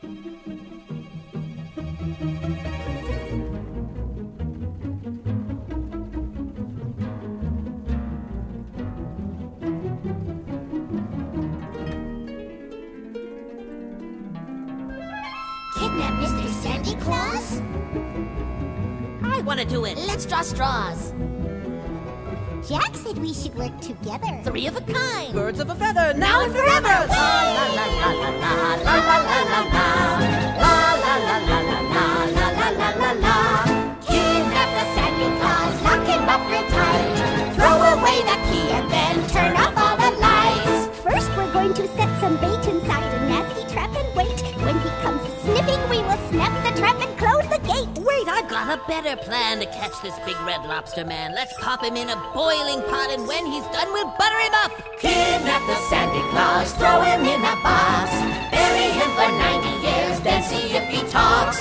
Kidnap Mr. Santa Claus? I want to do it. Let's draw straws. Jack said we should work together. Three of a kind. Birds of a feather, Now and forever. La la la la la la la la la la la la la la la la la la la la. Kidnap the Santa Claus, lock him up real tight. Throw away the key and then turn off all the lights. First we're going to set some bait inside a nasty trap and wait. When he comes sniffing, we will snap the trap and close the gate. Wait, I've got a better plan to catch this big red lobster man. Let's pop him in a boiling pot, and when he's done, we'll butter him up. Kidnap the Santa Claus, throw him in a box. Bury him for 90 years, then see if he talks.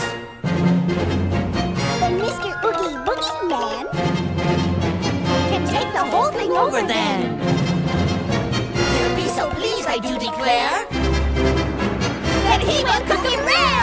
Then Mr. Oogie Boogie Man can take the whole thing over then. He'll be so pleased, I do declare, Then he will cook it rare.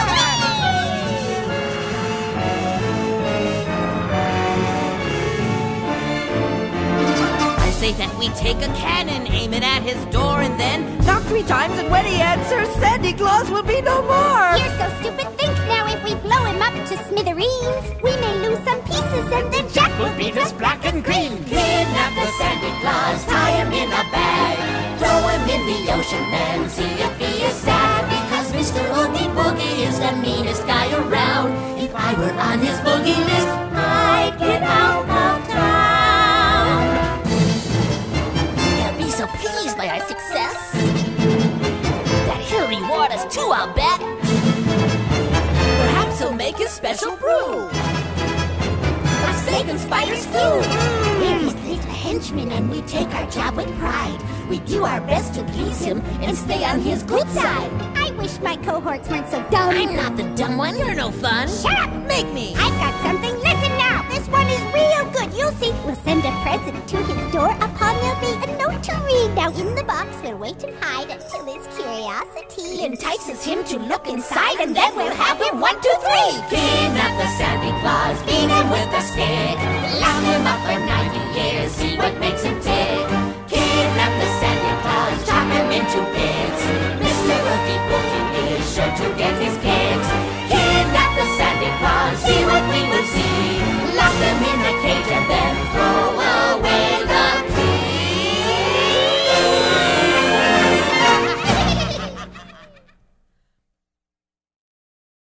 I say that we take a cannon, aim it at his door, and then knock 3 times, and when he answers, Santa Claus will be no more. You're so stupid, think now if we blow him up to smithereens, we may lose some pieces and then Jack will be just black and green. Kidnap the Santa Claus, tie him in a bag. Throw him in the ocean, then see if he is sad. Because Mr. Oogie Boogie is the meanest guy around. If I were on his boogie list, I'd get out of town. he'll be so pleased by our success that he'll reward us too, I'll bet. Perhaps he'll make his special brew of snake and spider stew. We're his little henchmen and we take our job with pride. We do our best to please him and stay on his good side. I wish my cohorts weren't so dumb. I'm not the dumb one. You're no fun. Shut up! Make me. I've got something. Listen now. This one is real good. You'll see. We'll send a present to his door. Upon there'll be a note to read. Now in the box we'll wait and hide until his curiosity Entices him to look inside, and then we'll have him 1, 2, 3. Kidnap the Santa Claus, beat him with a stick. Lock him up for 90 years, see what makes him tick. Kidnap the Santa Claus, chop him into bits.